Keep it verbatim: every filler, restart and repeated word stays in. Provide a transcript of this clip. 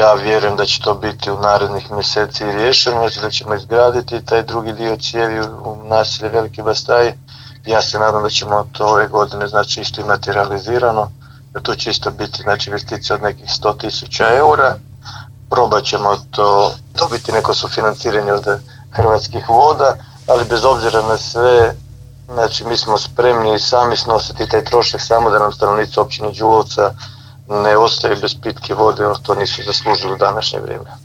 ja vjerujem da će to biti u narednih mjeseci riješeno, znači da ćemo izgraditi taj drugi dio cijevi u naselju Veliki Bastaj. Ja se nadam da ćemo to ove godine znači isto imati realizirano, jer to će isto biti znači investicija od nekih sto tisuća eura. Probat ćemo to dobiti neko sufinanciranje od Hrvatskih voda, ali bez obzira na sve, znači mi smo spremni sami snositi taj trošak, samo da nam stanovnici općine Đulovca ne ostaju bez pitke vode, to nisu zaslužili u današnje vrijeme.